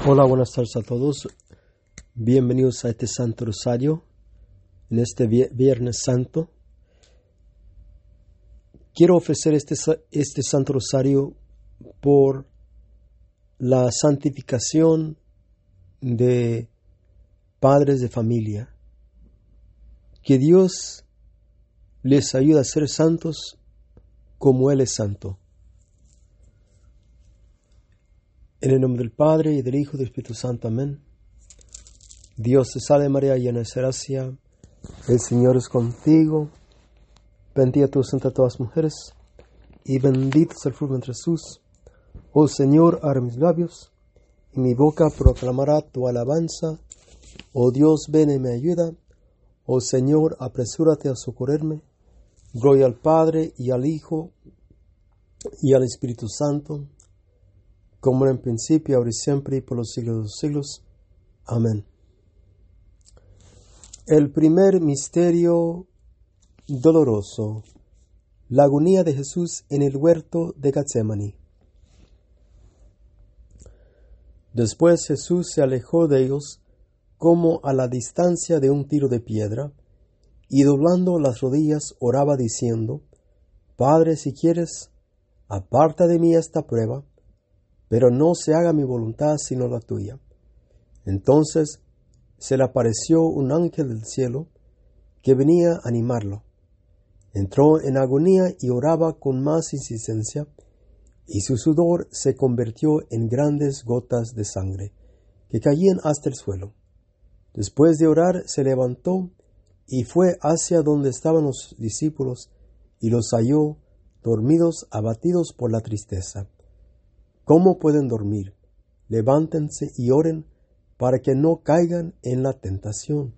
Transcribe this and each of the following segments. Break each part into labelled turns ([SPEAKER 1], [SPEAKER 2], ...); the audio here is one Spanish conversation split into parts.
[SPEAKER 1] Hola, buenas tardes a todos. Bienvenidos a este Santo Rosario, en este Viernes Santo. Quiero ofrecer este Santo Rosario por la santificación de padres de familia. Que Dios les ayude a ser santos como Él es santo. En el nombre del Padre, y del Hijo, y del Espíritu Santo. Amén. Dios te salve María, llena de gracia, el Señor es contigo. Bendita tú entre todas las mujeres, y bendito es el fruto de Jesús. Oh Señor, abre mis labios, y mi boca proclamará tu alabanza. Oh Dios, ven y me ayuda. Oh Señor, apresúrate a socorrerme. Gloria al Padre, y al Hijo, y al Espíritu Santo, como era en principio, ahora y siempre, y por los siglos de los siglos. Amén. El primer misterio doloroso, la agonía de Jesús en el huerto de Getsemaní. Después Jesús se alejó de ellos como a la distancia de un tiro de piedra, y doblando las rodillas oraba diciendo: Padre, si quieres, aparta de mí esta prueba, pero no se haga mi voluntad sino la tuya. Entonces se le apareció un ángel del cielo que venía a animarlo. Entró en agonía y oraba con más insistencia, y su sudor se convirtió en grandes gotas de sangre que caían hasta el suelo. Después de orar se levantó y fue hacia donde estaban los discípulos, y los halló dormidos, abatidos por la tristeza. ¿Cómo pueden dormir? Levántense y oren para que no caigan en la tentación.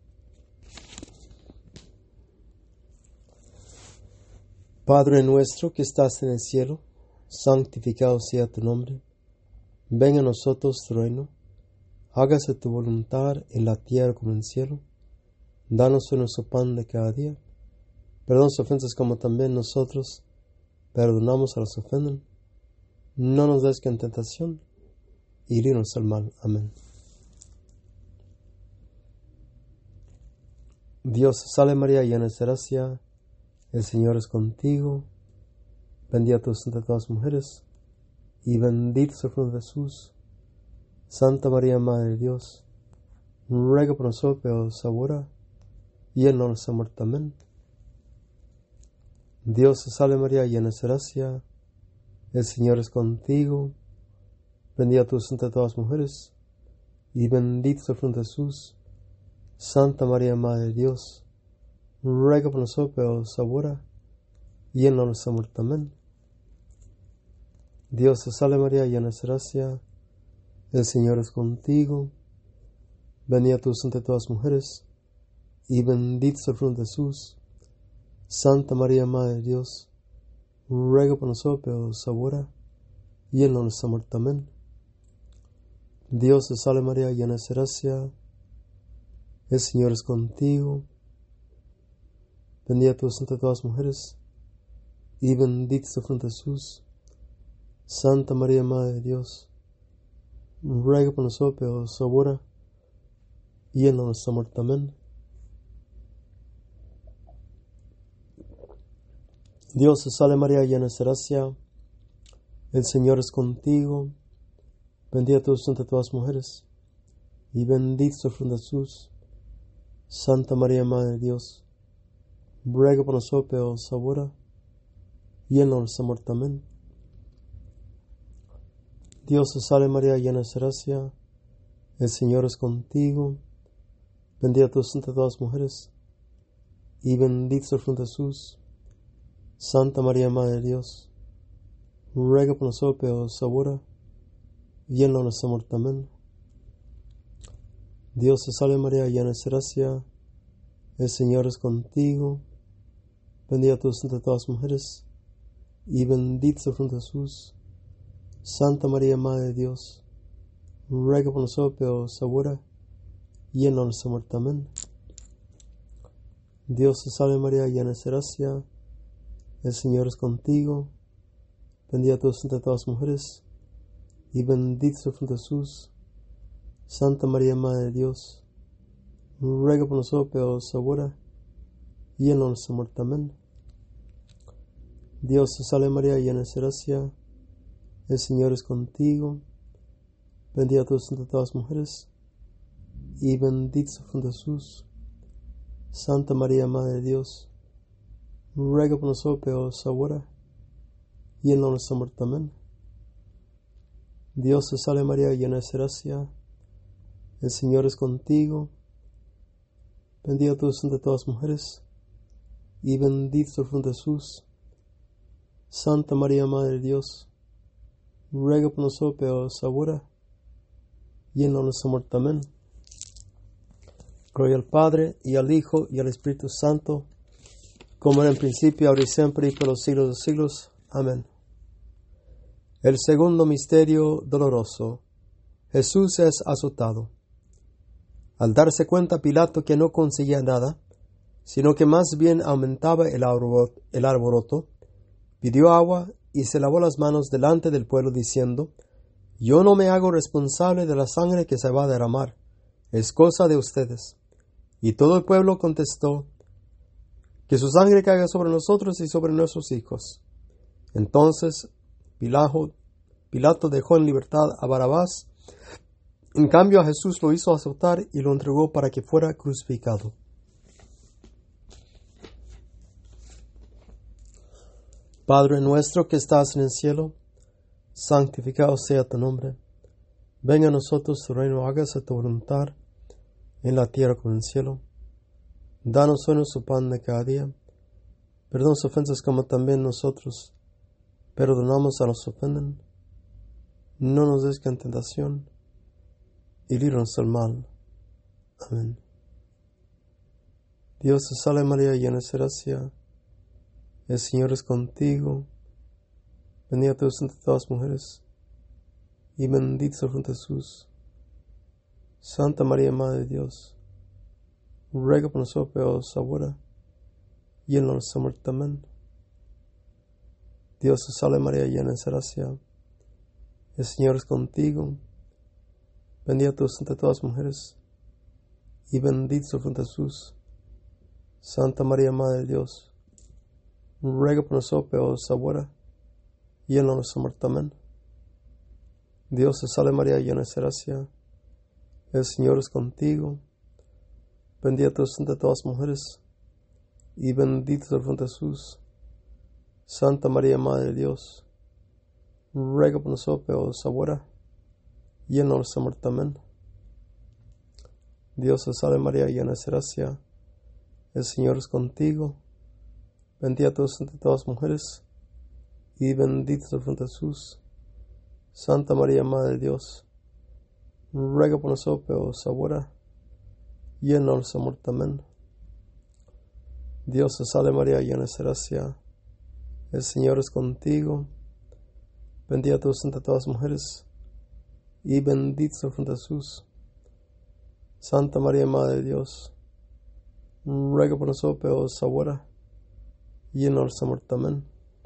[SPEAKER 1] Padre nuestro que estás en el cielo, santificado sea tu nombre. Venga a nosotros tu reino. Hágase tu voluntad en la tierra como en el cielo. Danos nuestro pan de cada día. Perdona nuestras ofensas como también nosotros perdonamos a los que ofenden. No nos des en tentación, y líbranos del mal. Amén. Dios te salve María, llena de gracia, el Señor es contigo. Bendita tú entre todas las mujeres, y bendito es el fruto de Jesús. Santa María, Madre de Dios, ruega por nosotros pecadores ahora y en la hora de nuestra muerte. Amén. Dios te salve María, llena de gracia, el Señor es contigo. Bendita tú entre todas las mujeres, y bendito es el fruto de Jesús. Santa María, Madre de Dios, ruega por nosotros pecadores ahora y en la hora de nuestra muerte. Amén. Dios te salve María, llena de gracia, el Señor es contigo. Bendita tú entre todas las mujeres, y bendito es el fruto de Jesús. Santa María, Madre de Dios, ruega por nosotros pecadores ahora y en la hora de nuestra muerte. Amén. Dios te salve María, llena de gracia, el Señor es contigo. Bendita tú entre todas las mujeres, y bendito es el fruto de Jesús. Santa María, Madre de Dios, ruega por nosotros pecadores ahora y en la hora de nuestra muerte. Amén. Dios te salve María, llena de gracia, el Señor es contigo. Bendita tú entre todas las mujeres, y bendito es el fruto de Jesús. Santa María, Madre de Dios, ruega por nosotros pecadores ahora y en la hora de nuestra muerte. Amén. Dios te salve María, llena de gracia, el Señor es contigo. Bendita tú entre todas las mujeres, y bendito es el fruto de Jesús. Santa María, Madre de Dios, ruega por nosotros pecadores ahora y en la hora de nuestra muerte. Amén. Dios te salve María, llena de gracia, el Señor es contigo. Bendita tú entre todas las mujeres, y bendito es el fruto de Jesús. Santa María, Madre de Dios, ruega por nosotros pecadores ahora y en la hora de nuestra muerte. Amén. Dios te salve María, llena de gracia, el Señor es contigo. Bendita tú entre todas las mujeres, y bendito es el fruto de Jesús. Santa María, Madre de Dios, ruega por nosotros pecadores ahora y en la nuestra muerte. Amén. Dios te salve María, llena de gracia, el Señor es contigo, bendita tú eres entre todas las mujeres, y bendito es el fruto de Jesús. Santa María, Madre de Dios, ruega por nosotros pecadores ahora y en la nuestra muerte. Amén. Dios te salve María, llena de gracia, el Señor es contigo, bendita tú eres entre todas las mujeres, y bendito es el fruto de Jesús. Santa María, Madre de Dios, ruega por nosotros pecadores ahora y en la nuestra muerte. Amén. Gloria al Padre, y al Hijo, y al Espíritu Santo, como era en principio, ahora y siempre, y por los siglos de los siglos. Amén. El segundo misterio doloroso. Jesús es azotado. Al darse cuenta Pilato que no conseguía nada, sino que más bien aumentaba el alboroto, pidió agua y se lavó las manos delante del pueblo, diciendo: Yo no me hago responsable de la sangre que se va a derramar, es cosa de ustedes. Y todo el pueblo contestó: Que su sangre caiga sobre nosotros y sobre nuestros hijos. Entonces Pilato dejó en libertad a Barrabás. En cambio a Jesús lo hizo azotar y lo entregó para que fuera crucificado. Padre nuestro que estás en el cielo, santificado sea tu nombre. Venga a nosotros tu reino, hágase tu voluntad, en la tierra como en el cielo. Danos hoy nuestro pan de cada día. Perdona las ofensas como también nosotros perdonamos a los que ofenden. No nos des en tentación, y líbranos del mal. Amén. Dios te salve María, llena de gracia, el Señor es contigo, bendita tú eres entre todas las mujeres, y bendito es el fruto de Jesús. Santa María, Madre de Dios, ruega por nosotros pecadores ahora y en la nuestra muerte. Amén. Dios te salve María, llena de gracia, el Señor es contigo, bendita tú eres entre todas las mujeres, y bendito es el fruto de Jesús. Santa María, Madre de Dios, ruega por nosotros pecadores ahora y en la nuestra muerte. Amén. Dios te salve María, llena de gracia, el Señor es contigo, bendita tú eres entre todas las mujeres, y bendito es el fruto de Jesús. Santa María, Madre de Dios, ruega por nosotros pecadores ahora y en la nuestra muerte. Amén. Dios te salve María, llena de gracia, el Señor es contigo, bendita tú eres entre todas las mujeres, y bendito es el fruto de Jesús. Santa María, Madre de Dios, ruega por nosotros pecadores ahora y en la nuestra muerte. Amén. Dios te salve María, llena de gracia, el Señor es contigo, bendita tú eres entre todas las mujeres, y bendito es el fruto de Jesús. Santa María, Madre de Dios, ruega por nosotros pecadores ahora y en nuestra muerte. Amén.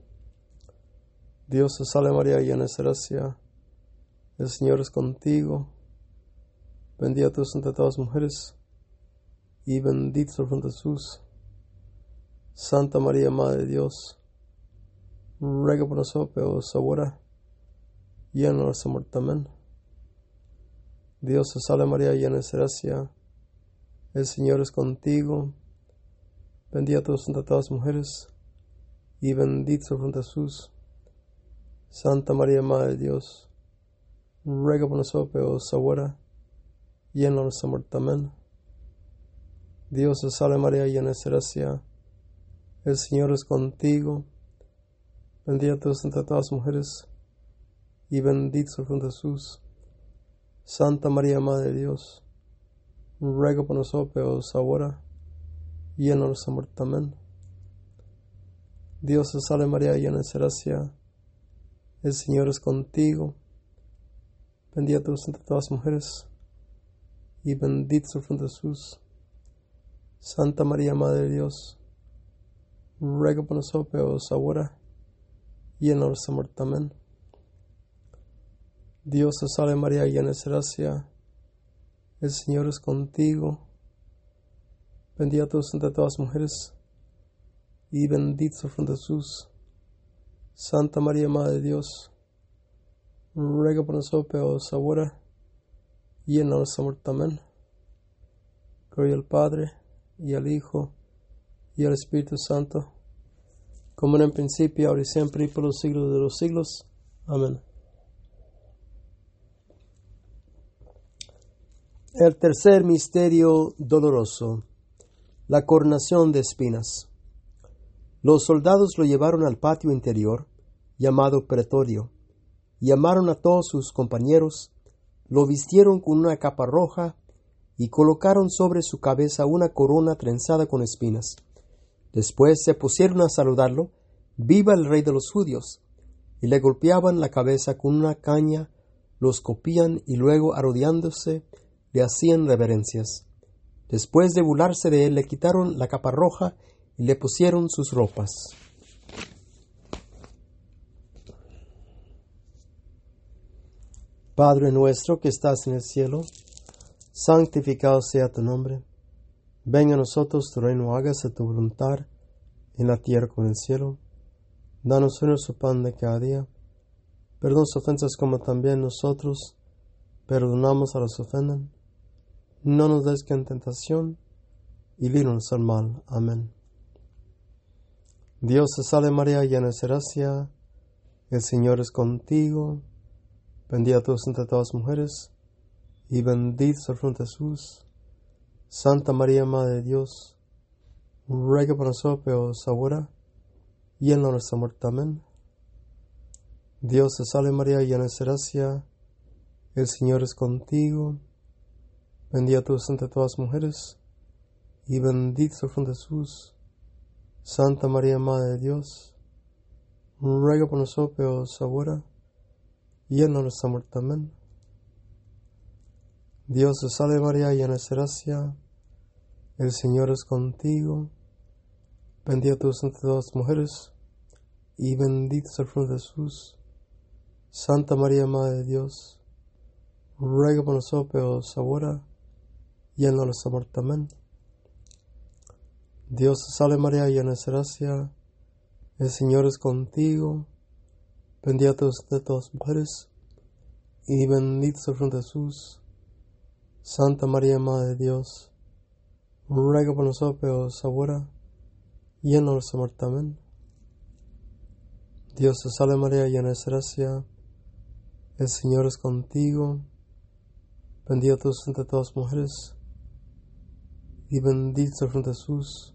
[SPEAKER 1] Dios te salve María, llena de gracia, el Señor es contigo, bendita tú eres entre todas las mujeres, y bendito es el fruto de Jesús. Santa María, Madre de Dios, ruega por nosotros pecadores ahora y en nuestra muerte. Amén. Dios te salve María, llena de gracia, el Señor es contigo, bendita tú eres entre todas las mujeres, y bendito es el fruto de Jesús. Santa María, Madre de Dios, ruega por nosotros pecadores ahora y en nuestra muerte. Amén. Dios te salve María, llena de gracia, el Señor es contigo, bendita tú eres entre todas las mujeres, y bendito es el fruto de Jesús. Santa María, Madre de Dios, ruega por nosotros pecadores ahora y en nuestra muerte. Amén. Dios te salve María, llena de gracia, el Señor es contigo, bendita tú eres entre todas las mujeres, y bendito es el fruto de Jesús. Santa María, Madre de Dios, ruega por nosotros pecadores ahora y en nuestra muerte. Amén. Dios te salve María, llena de gracia, el Señor es contigo. Bendita tú entre todas las mujeres, y bendito es el fruto de Jesús. Santa María, Madre de Dios, ruega por nosotros pecadores ahora y en la hora de nuestra muerte. Amén. Gloria al Padre, y al Hijo, y al Espíritu Santo, como en el principio, ahora y siempre, y por los siglos de los siglos. Amén. El tercer misterio doloroso, la coronación de espinas. Los soldados lo llevaron al patio interior, llamado pretorio, y llamaron a todos sus compañeros, lo vistieron con una capa roja, y colocaron sobre su cabeza una corona trenzada con espinas. Después se pusieron a saludarlo, viva el rey de los judíos, y le golpeaban la cabeza con una caña, lo escupían y luego, arrodillándose, le hacían reverencias. Después de burlarse de él, le quitaron la capa roja y le pusieron sus ropas. Padre nuestro que estás en el cielo, santificado sea tu nombre. Venga a nosotros tu reino, hágase tu voluntad, en la tierra como en el cielo. Danos hoy nuestro pan de cada día. Perdona nuestras ofensas como también nosotros perdonamos a los que ofenden. No nos des en tentación, y líbranos del mal. Amén. Dios te salve María, llena de gracia, el Señor es contigo. Bendita tú entre todas las mujeres, y bendito es el fruto de Jesús. Santa María, Madre de Dios, ruega por nosotros pecadores ahora y en la hora de nuestra muerte. Amén. Dios te salve María, llena de gracia, el Señor es contigo. Bendita tú entre todas las mujeres, y bendito es el fruto de Jesús. Santa María, Madre de Dios, ruega por nosotros pecadores ahora y en la hora de nuestra muerte. Amén. Dios te salve María, llena de gracia, el Señor es contigo. Bendita tú entre todas las mujeres, y bendito es el fruto de Jesús. Santa María, Madre de Dios, ruega por nosotros pecadores ahora y en la hora de nuestra muerte. Amén. Dios te salve María, llena de gracia, el Señor es contigo. Bendita tú entre todas las mujeres, y bendito es el fruto de Jesús. Santa María, Madre de Dios, ruega por nosotros pecadores ahora y en la hora de nuestra muerte. Amén. Dios te salve María, llena de gracia, el Señor es contigo. Bendita tú entre todas las mujeres, y bendito es el fruto de Jesús.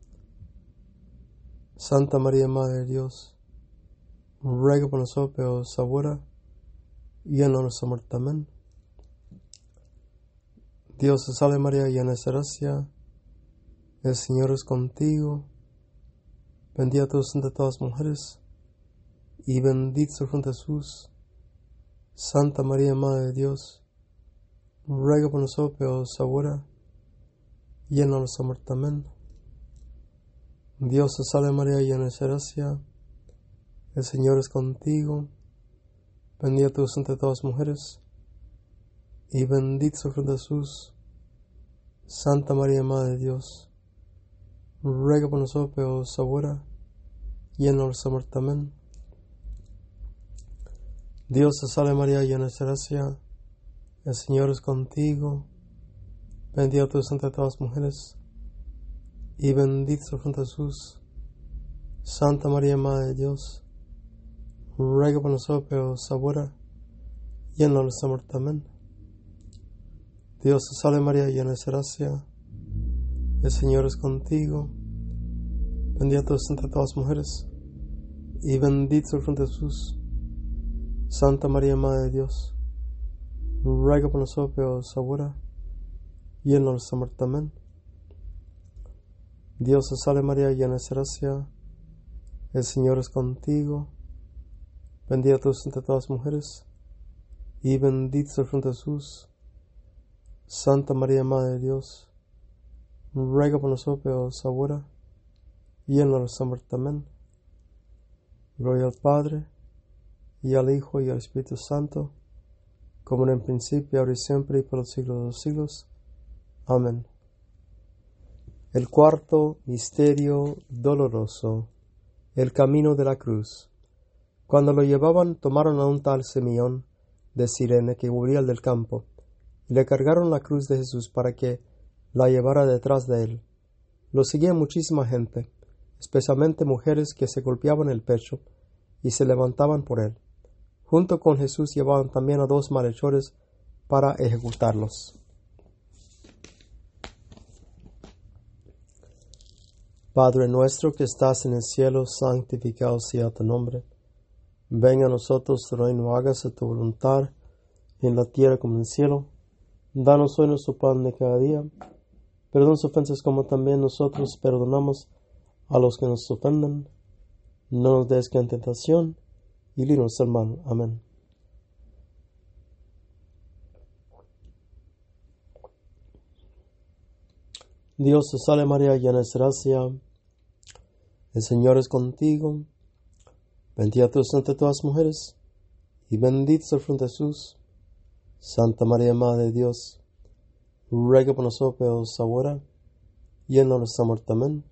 [SPEAKER 1] Santa María, Madre de Dios, ruega por nosotros pecadores ahora y en la hora de nuestra muerte. Amén. Dios te salve María, llena de gracia, el Señor es contigo. Bendita tú entre todas las mujeres, y bendito es el fruto de Jesús. Santa María, Madre de Dios, ruega por nosotros pecadores ahora y en la hora de nuestra muerte. Amén. Dios te salve María, llena de gracia, el Señor es contigo. Bendita tú entre todas las mujeres, y bendito es el fruto de Jesús. Santa María, Madre de Dios, ruega por nosotros pecadores ahora y en la hora de nuestra muerte. Amén. Dios te salve María, llena de gracia, el Señor es contigo. Bendita tú entre todas las mujeres, y bendito es el fruto de Jesús. Santa María, Madre de Dios, ruega por nosotros pecadores ahora y en la hora de nuestra muerte. Amén. Dios te salve María, llena de gracia, el Señor es contigo. Bendita tú entre todas las mujeres, y bendito es el fruto de Jesús. Santa María, Madre de Dios, ruega por nosotros pecadores ahora y en la hora de nuestra muerte. Amén. Dios te salve María, llena de gracia, el Señor es contigo. Bendita tú entre todas las mujeres, y bendito es el fruto de Jesús. Santa María, Madre de Dios, ruega por nosotros pecadores ahora y en la hora de nuestra muerte. Amén. Gloria al Padre, y al Hijo, y al Espíritu Santo, como en el principio, ahora y siempre, y por los siglos de los siglos. Amén. El cuarto misterio doloroso, el camino de la cruz. Cuando lo llevaban, tomaron a un tal Simeón de Cirene, que volvía del campo, y le cargaron la cruz de Jesús para que la llevara detrás de él. Lo seguía muchísima gente, especialmente mujeres que se golpeaban el pecho y se levantaban por él. Junto con Jesús llevaban también a 2 malhechores para ejecutarlos. Padre nuestro que estás en el cielo, santificado sea tu nombre. Venga a nosotros tu reino, hágase tu voluntad, en la tierra como en el cielo. Danos hoy nuestro pan de cada día. Perdona nuestras ofensas como también nosotros perdonamos a los que nos ofenden. No nos des en tentación, y líbranos del mal. Amén. Dios te salve María, llena de gracia, el Señor es contigo. Bendita tú eres entre todas las mujeres, y bendito es el fruto de Jesús. Santa María, Madre de Dios, ruega por nosotros pecadores ahora y en la hora de nuestra muerte. Amén.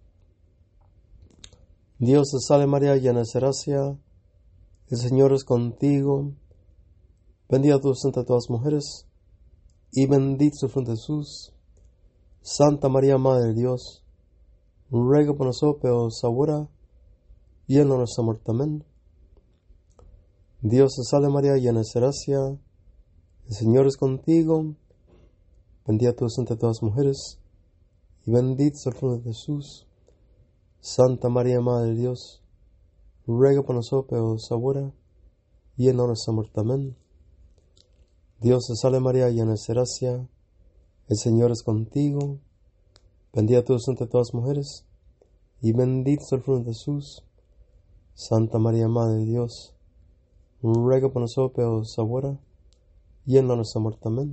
[SPEAKER 1] Dios te salve María, llena de gracia, el Señor es contigo. Bendita tú eres entre todas las mujeres, y bendito es el fruto de Jesús. Santa María, Madre de Dios, ruega por nosotros pecadores ahora y en la hora de nuestra muerte. Amén. Dios te salve María, llena de gracia, el Señor es contigo. Bendita tú eres entre todas las mujeres, y bendito es el fruto de Jesús. Santa María, Madre de Dios, ruega por nosotros pecadores ahora y en la hora de nuestra muerte. Amén. Dios te salve María, llena de gracia, el Señor es contigo. Bendita tú eres entre todas las mujeres, y bendito es el fruto de Jesús. Santa María, Madre de Dios, ruega por nosotros pecadores ahora y en la hora de nuestra muerte. Amén.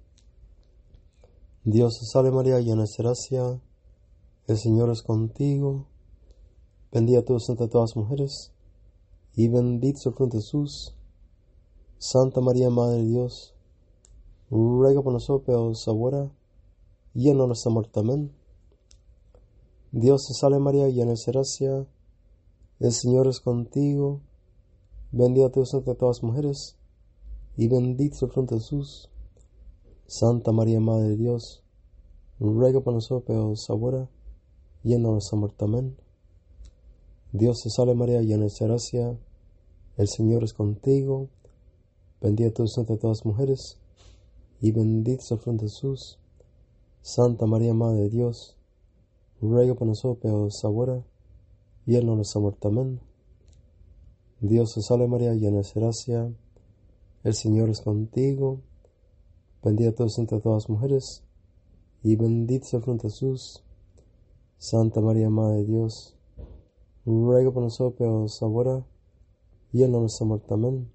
[SPEAKER 1] Dios te salve María, llena de gracia, el Señor es contigo. Bendita tú eres entre todas las mujeres, y bendito es el fruto de Jesús. Santa María, Madre de Dios, ruega por nosotros pecadores ahora y en la hora de nuestra muerte. Amén. Dios te salve María, llena de gracia, el Señor es contigo. Bendita tú eres entre todas las mujeres, y bendito es el fruto de Jesús. Santa María, Madre de Dios, ruega por nosotros pecadores ahora y en la hora de nuestra muerte. Amén. Dios te salve María, llena de gracia, el Señor es contigo. Bendita tú eres entre todas las mujeres, y bendito es el fruto de Jesús. Santa María, Madre de Dios, ruega por nosotros pecadores ahora y en la hora de nuestra muerte. Amén. Dios te salve María, llena de gracia, el Señor es contigo. Bendita tú eres entre todas las mujeres, y bendito es el fruto de Jesús. Santa María, Madre de Dios, ruega por nosotros pecadores ahora y en la hora de nuestra muerte. Amén.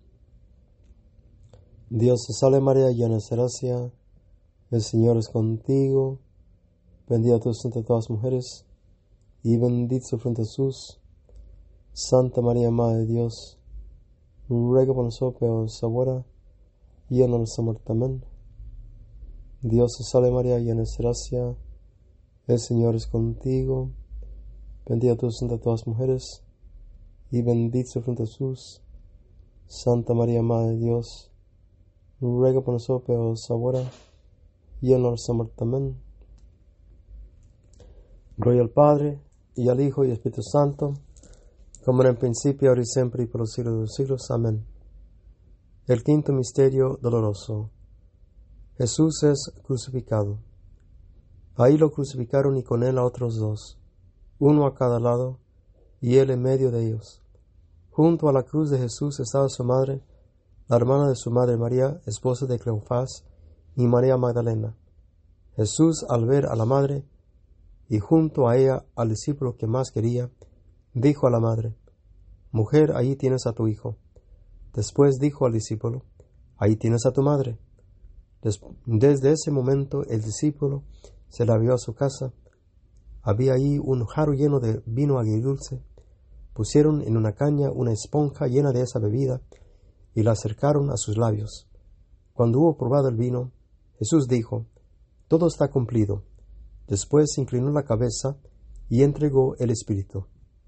[SPEAKER 1] Dios te salve María, llena de gracia, el Señor es contigo. Bendita tú eres entre todas las mujeres, y bendito es el fruto de Jesús. Santa María, Madre de Dios, ruega por nosotros pecadores ahora y en la hora de nuestra muerte. Amén. Dios te salve María, llena de gracia, el Señor es contigo. Bendita tú eres entre todas las mujeres, y bendito es el fruto de Jesús. Santa María, Madre de Dios, ruega por nosotros pecadores ahora y en la hora de nuestra muerte. Amén. Gloria al Padre, y al Hijo, y al Espíritu Santo, como en el principio, ahora y siempre, y por los siglos de los siglos. Amén. El quinto misterio doloroso. Jesús es crucificado. Ahí lo crucificaron y con él a otros 2, uno a cada lado, y él en medio de ellos. Junto a la cruz de Jesús estaba su madre, la hermana de su madre María, esposa de Cleofás, y María Magdalena. Jesús, al ver a la madre, y junto a ella al discípulo que más quería, dijo a la madre: Mujer, ahí tienes a tu hijo. Después dijo al discípulo: Ahí tienes a tu madre. Desde ese momento el discípulo se la llevó a su casa. Había allí un jarro lleno de vino agridulce. Pusieron en una caña una esponja llena de esa bebida y la acercaron a sus labios. Cuando hubo probado el vino, Jesús dijo: todo está cumplido. Después inclinó la cabeza y entregó el Espíritu.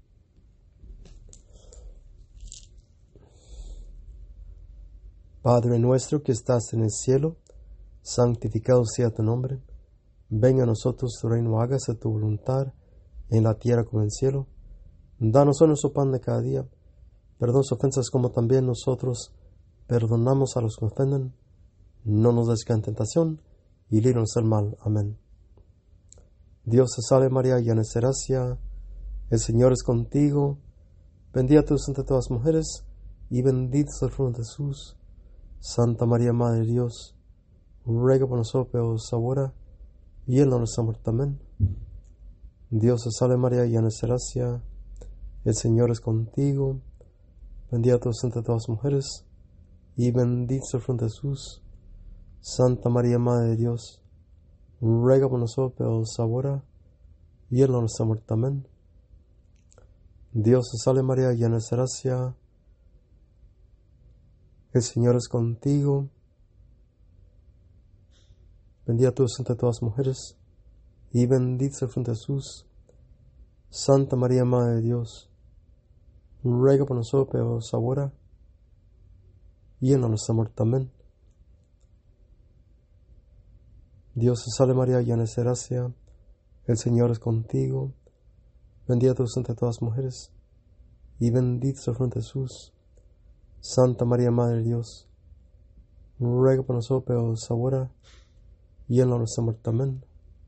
[SPEAKER 1] Padre nuestro que estás en el cielo, santificado sea tu nombre. Venga a nosotros tu reino, hágase tu voluntad, en la tierra como en el cielo. Danos hoy nuestro pan de cada día. Perdona nuestras ofensas como también nosotros perdonamos a los que nos ofenden. No nos des en tentación, y líbranos del mal. Amén. Dios te salve María, llena eres de gracia, el Señor es contigo. Bendita tú entre todas las mujeres, y bendito es el fruto de Jesús. Santa María, Madre de Dios, ruega por nosotros pecadores ahora y en la hora de nuestra muerte. Amén. Dios te salve María, llena eres de gracia, el Señor es contigo. Bendita tú entre todas las mujeres, y bendito es el fruto de Jesús. Santa María, Madre de Dios, ruega por nosotros pecadores ahora y en la hora de nuestra muerte. Amén. Dios te salve María, llena eres de gracia, el Señor es contigo. Bendita tú entre todas las mujeres, y bendito es el fruto de Jesús. Santa María, Madre de Dios, ruega por nosotros pecadores ahora y en la hora de nuestra muerte. Amén. Dios te salve María, llena eres de gracia, el Señor es contigo. Bendita tú entre todas las mujeres, y bendito es el fruto de Jesús. Santa María, Madre de Dios, ruega por nosotros pecadores ahora y en la hora de nuestra muerte. Amén.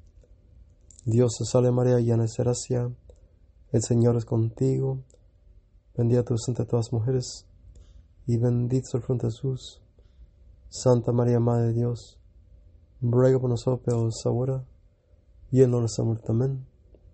[SPEAKER 1] Dios te salve María, llena eres de gracia, el Señor es contigo. Bendita tú entre todas las mujeres, y bendito es el fruto de Jesús. Santa María, Madre de Dios, ruega por nosotros pecadores ahora y en la hora de nuestra muerte. Amén.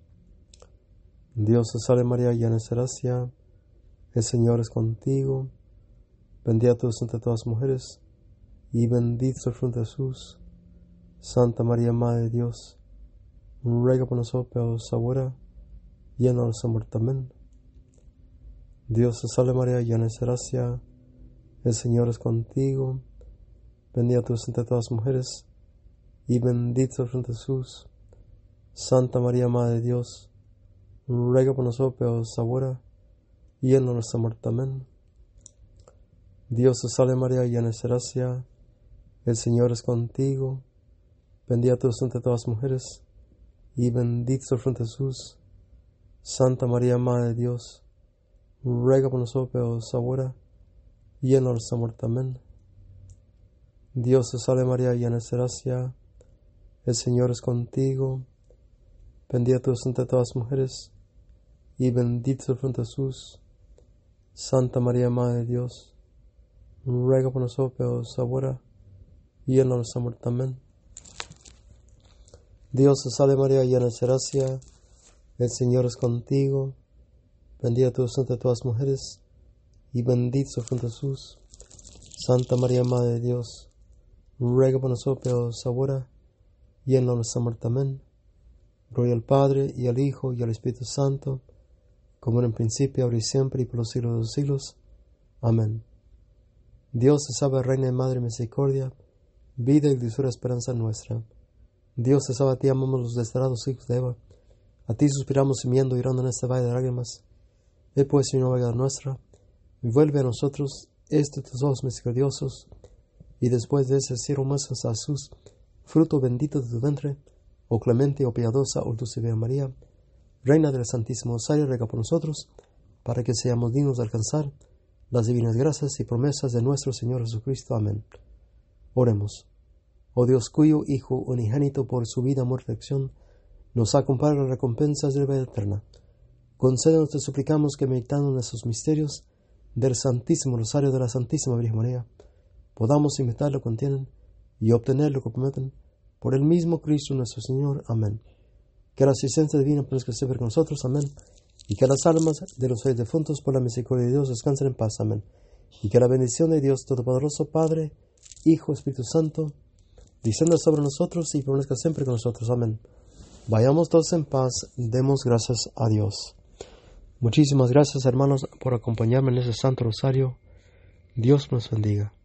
[SPEAKER 1] Dios te salve María, llena eres de gracia, el Señor es contigo. Bendita tú entre todas las mujeres, y bendito es el fruto de Jesús. Santa María, Madre de Dios, ruega por nosotros pecadores ahora y en la hora de nuestra muerte. Amén. Dios te salve María, llena eres de gracia, el Señor es contigo. Bendita tú entre todas las mujeres, y bendito es el fruto de Jesús. Santa María, Madre de Dios, ruega por nosotros pecadores ahora y en la hora de nuestra muerte. Amén. Dios te salve María, llena eres de gracia, el Señor es contigo. Bendita tú entre todas las mujeres, y bendito es el fruto de Jesús. Santa María, Madre de Dios, ruega por nosotros pecadores ahora y en la hora de nuestra muerte. Amén. Dios te salve María, llena eres de gracia, el Señor es contigo. Bendita tú entre todas las mujeres, y bendito es el fruto de Jesús. Santa María, Madre de Dios, ruega por nosotros pecadores ahora y en la hora de nuestra muerte. Amén. Dios te salve María, llena eres de gracia, el Señor es contigo. Bendita tú entre todas las mujeres, y bendito es el fruto de Jesús. Santa María, Madre de Dios, ruega por nosotros pecadores ahora y en la hora de nuestra muerte. Amén. Gloria al Padre, y al Hijo, y al Espíritu Santo, como en el principio, ahora y siempre, y por los siglos de los siglos. Amén. Dios te salve, Reina y Madre de Misericordia, vida y dulzura esperanza nuestra. Dios te salve, a ti amamos los desterrados hijos de Eva. A ti suspiramos gimiendo y llorando en este valle de lágrimas. Ve pues, Señor, vaga nuestra, y vuelve a nosotros tus ojos misericordiosos, y después de ese cielo muestras a Jesús, fruto bendito de tu vientre, oh clemente, oh piadosa, oh dulce Virgen María, Reina del Santísimo Rosario, ruega por nosotros, para que seamos dignos de alcanzar las divinas gracias y promesas de nuestro Señor Jesucristo. Amén. Oremos. Oh Dios, cuyo Hijo unigénito por su vida, muerte y acción nos ha comprado las recompensas de la vida eterna, concédenos, te suplicamos, que meditando en estos misterios del Santísimo Rosario de la Santísima Virgen María, podamos imitar lo que contienen y obtener lo que prometen, por el mismo Cristo nuestro Señor. Amén. Que la asistencia divina permanezca siempre con nosotros. Amén. Y que las almas de los fieles difuntos, por la misericordia de Dios, descansen en paz. Amén. Y que la bendición de Dios Todopoderoso, Padre, Hijo, Espíritu Santo, descienda sobre nosotros y permanezca siempre con nosotros. Amén. Vayamos todos en paz, demos gracias a Dios. Muchísimas gracias, hermanos, por acompañarme en este Santo Rosario. Dios nos bendiga.